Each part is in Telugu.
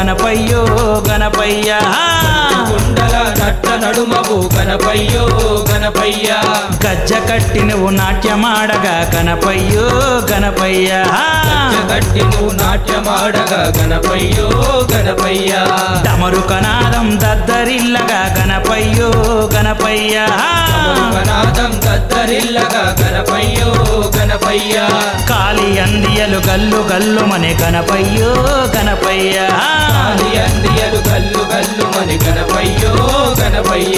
గణపయ్యో గణపయ్య కుండల నట్ట నడుమవు గణపయ్యో గణపయ్య గజ్జ కట్టి నువ్వు నాట్యమాడగా గణపయ్యో గణపయ్య కట్టి నువ్వు నాట్యమాడగా గణపయ్యో గణపయ్య డమరు కనాదం దద్దరిల్లగా గణపయ్యో గణపయ్య నాదం దద్దరిల్లగా గణపయ్యో గణపయ్య కాలి అందియలు గల్లు గల్లు మనే గణపయ్యో గణపయ్య అందియలు గల్లు గల్లు మని గణపయ్యో గణపయ్య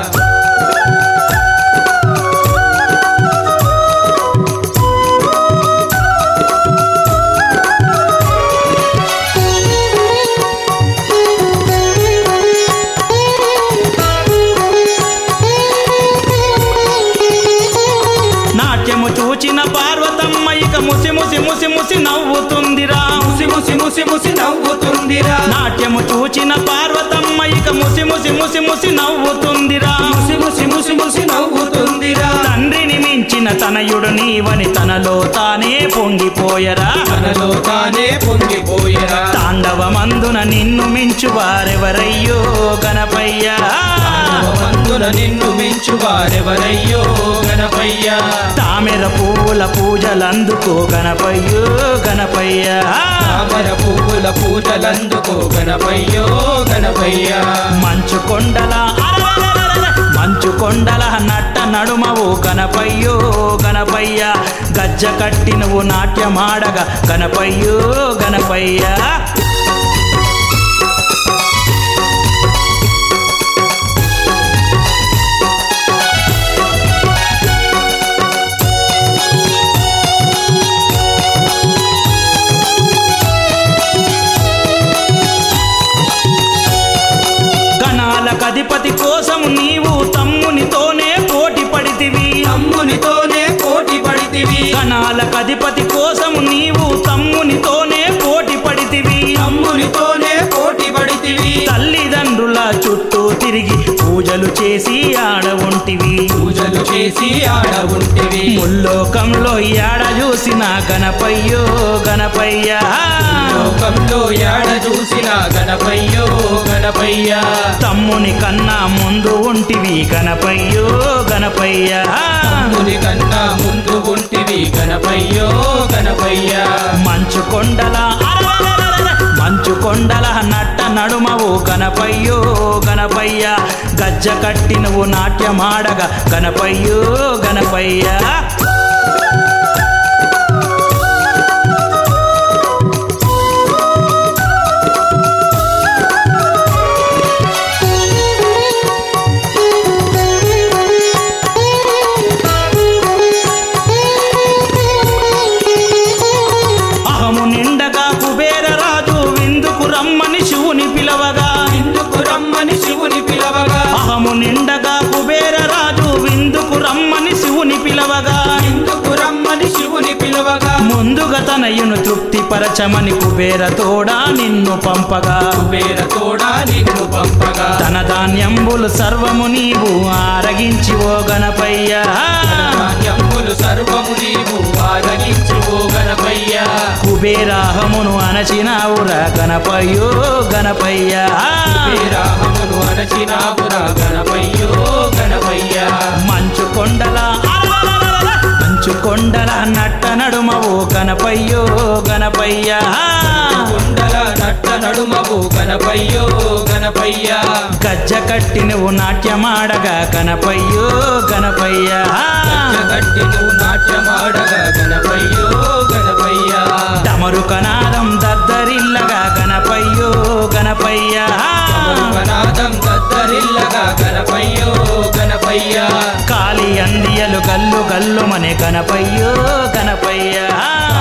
నాట్యము చూచిన పార్వతమ్మ ఇక ముసి ముసి ముసి ముసి నవ్వుతుందిరా ముసి ముసి ముసి ముసి నవ్వుతుందిరా నాట్యము చూచిన పార్వతమ్మ ఇక ముసి ముసి ముసి ముసి నవ్వుతుందిరా ముసి ముసి ముసి ముసి నవ్వుతుందిరా తండ్రిని మించిన తనయుడు నీవని తనలో తానే పొంగిపోయరా తనలో తానే పొంగిపోయరా తాండవమందున నిన్ను మించు వారెవరయ్యో గణపయ్య మందున నిన్ను మించు వారెవరయ్యో గణపయ్య తామెర పువ్వుల పూజలందుకో గణపయ్యో గణపయ్య తామర పువ్వుల పూజలందుకో గణపయ్యో గణపయ్య మంచు కొండల మంచు కొండల నట్ట నడుమవు గణపయ్యో గణపయ్య గజ్జ కట్టి నువ్వు నాట్యమాడగా గణపయ్యో గణపయ్య అధిపతి కోసము నీవు తమ్మునితోనే పోటీ పడితివి తమ్మునితోనే పోటీ పడితివి గణాలకు అధిపతి కోసము నీవు తమ్మునితోనే పోటీ పడితివి తమ్మునితోనే పోటీ పడితివి తల్లిదండ్రుల చుట్టూ తిరిగి పూజలు చేసి ఆడ ఉంటివి పూజలు చేసి ఆడ ఉంటివి ముల్లోకంలో ఏడ చూసిన గణపయ్యో గణపయ్య లోకంలో ఏడ చూసిన గణపయ్యో గణపయ్య తమ్ముని కన్నా ముందు ఉంటివి గణపయ్యో గణపయ్య తమ్ముని కన్నా ముందు ఉంటివి గణపయ్యో గణపయ్య మంచు కొండల మంచు కొండల నట్ట నడుమవు గణపయ్యో గణపయ్య గజ్జ కట్టి నువ్వు నాట్యమాడగా గణపయ్యో గణపయ్య అహము నిండగా కుబేర రాజు విందుకు రమ్మని శివుని పిలవగా ఇందుకు రమ్మని శివుని పిలవగా అహము నిండగా కుబేర రాజు విందుకు రమ్మని శివుని పిలవగా ఇందుకు రమ్మని శివుని పిలవగా ముందుగా తనయును తృప్తిపరచమని కుబేర తోడా నిన్ను పంపగా కుబేర తోడా నిన్ను పంపగా తన ధాన్యంబులు సర్వము నీవు ఆరగించి ఓ గణపయ్య ధాన్యములు సర్వము నీవు ఆరగించు ఓ గణపయ్య కుబేరాహమును అణచినావురా గణపయ్యో గణపయ్య కుబేరాహమును అణచినావురా గణపయ్యో గణపయ్య మంచు కొండల మంచు కొండల నట్ట నడుమవు గణపయ్యో గణపయ్య కుండల నట్ట నడుమవు గణపయ్యో గణపయ్య గజ్జ కట్టి నువ్వు నాట్యమాడగా గణపయ్యో గణపయ్య కట్టి నువ్వు నాట్యమాడగా గణపయ్యో గణపయ్య డమరు కనాదం దద్దరిల్లగా గణపయ్యో గణపయ్య నాదం దద్దరిల్లగా గణపయ్యో గణపయ్య కాలి అందియలు గల్లు గల్లు మనే గణపయ్యో గణపయ్య